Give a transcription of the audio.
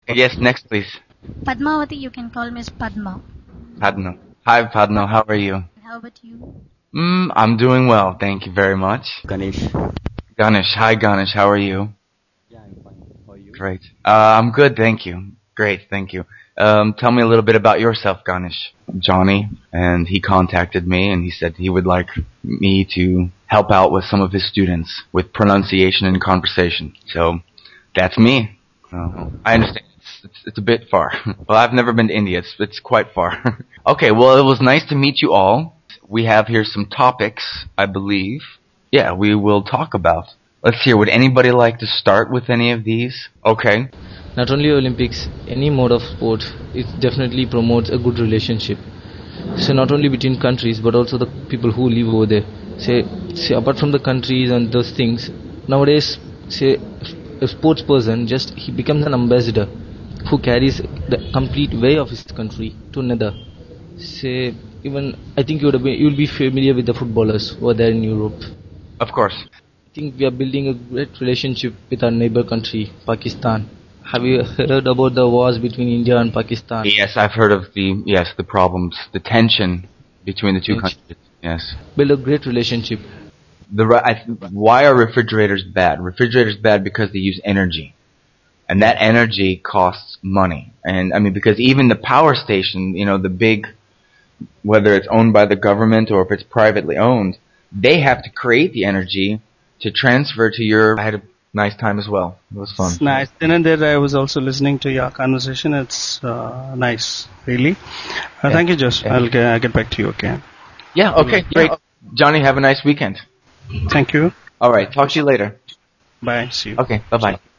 Yes, next please. Padmavati, you can call me as Padma. Padno. Hi Padno, how are you? How about you? I'm doing well, thank you very much. Ganesh. Ganesh, hi Ganesh, how are you? Yeah, I'm fine. How are you? Great. I'm good, thank you. Great, thank you. Tell me a little bit about yourself, Ganesh. Johnny, and he contacted me and he said he would like me to help out with some of his students with pronunciation and conversation. So, that's me. I understand. It's a bit far. Well, I've never been to India. It's quite far. Okay, well, it was nice to meet you all. We have here some topics, I believe. Yeah, we will talk about. Let's hear. Would anybody like to start with any of these? Okay. Not only Olympics, any mode of sport, it definitely promotes a good relationship. So not only between countries, but also the people who live over there. Say apart from the countries and those things, nowadays, say a sports person he becomes an ambassador who carries the complete way of his country to another. Say even I think you'll be familiar with the footballers who are there in Europe. Of course. I think we are building a great relationship with our neighbor country, Pakistan. Have you heard about the wars between India and Pakistan? Yes, I've heard of the problems, the tension between the two countries. Yes. Build a great relationship. Why are refrigerators bad? Refrigerators bad because they use energy. And that energy costs money. And I mean, because even the power station, the big, whether it's owned by the government or if it's privately owned, they have to create the energy to transfer to I had a nice time as well. It was fun. It's nice. Then and there I was also listening to your conversation. It's nice, really. Thank you, Josh. Yeah. I'll get back to you, okay? Yeah, okay, great. Johnny, have a nice weekend. Thank you. Alright, talk to you later. Bye. See you. Okay, bye-bye.